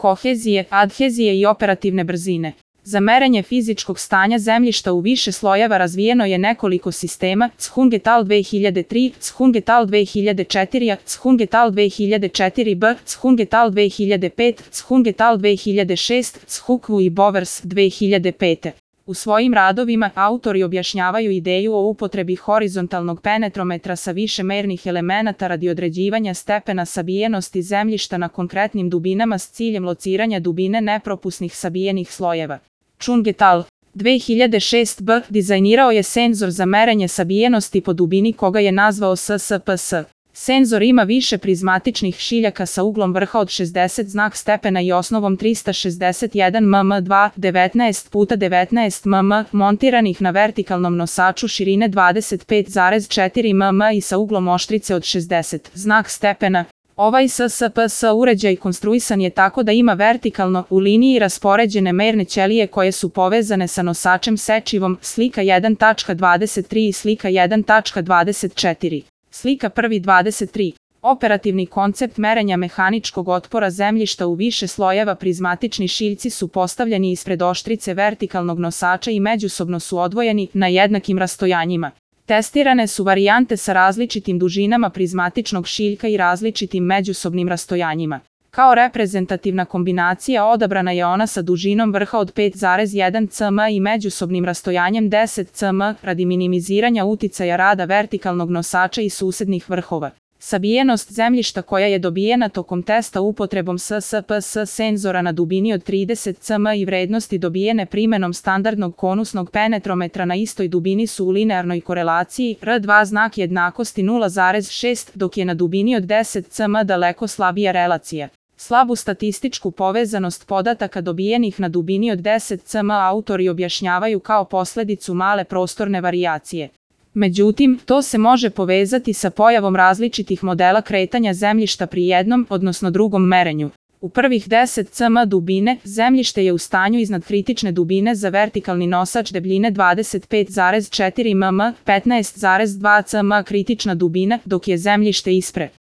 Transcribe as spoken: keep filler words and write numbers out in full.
kohezije, adhezije i operativne brzine. Za merenje fizičkog stanja zemljišta u više slojeva razvijeno je nekoliko sistema: Chungetal dve hiljade tri, Chungetal dve hiljade četiri, Chungetal dve hiljade četiri B, Chungetal dve hiljade pet, Chungetal dve hiljade šest, Chukwu i Bowers dve hiljade pet. U svojim radovima autori objašnjavaju ideju o upotrebi horizontalnog penetrometra sa više mernih elemenata radi određivanja stepena sabijenosti zemljišta na konkretnim dubinama s ciljem lociranja dubine nepropusnih sabijenih slojeva. Chungetal dve hiljade šest B dizajnirao je senzor za merenje sabijenosti po dubini koga je nazvao S S P S. Senzor ima više prizmatičnih šiljaka sa uglom vrha od šezdeset znak stepena i osnovom trista šezdeset jedan milimetra dva, devetnaest puta devetnaest milimetra, montiranih na vertikalnom nosaču širine dvadeset pet zarez četiri milimetra i sa uglom oštrice od šezdeset znak stepena. Ovaj S S P S uređaj konstruisan je tako da ima vertikalno u liniji raspoređene merne ćelije koje su povezane sa nosačem sečivom, slika jedan tačka dvadeset tri i slika jedan tačka dvadeset četiri. Slika prvi dvadeset tri. Operativni koncept merenja mehaničkog otpora zemljišta u više slojeva. Prizmatični šiljci su postavljeni ispred oštrice vertikalnog nosača i međusobno su odvojeni na jednakim rastojanjima. Testirane su varijante sa različitim dužinama prizmatičnog šiljka i različitim međusobnim rastojanjima. Kao reprezentativna kombinacija odabrana je ona sa dužinom vrha od pet zarez jedan centimetar i međusobnim rastojanjem deset centimetara radi minimiziranja uticaja rada vertikalnog nosača i susednih vrhova. Sabijenost zemljišta koja je dobijena tokom testa upotrebom S S P S senzora na dubini od trideset centimetara i vrednosti dobijene primenom standardnog konusnog penetrometra na istoj dubini su u linearnoj korelaciji R dva znak jednakosti nula zarez šest, dok je na dubini od deset centimetara daleko slabija relacija. Slabu statističku povezanost podataka dobijenih na dubini od deset centimetara autori objašnjavaju kao posledicu male prostorne varijacije. Međutim, to se može povezati sa pojavom različitih modela kretanja zemljišta pri jednom, odnosno drugom merenju. U prvih deset centimetara dubine, zemljište je u stanju iznad kritične dubine za vertikalni nosač debljine dvadeset pet zarez četiri milimetra, petnaest zarez dva centimetra kritična dubina, dok je zemljište ispred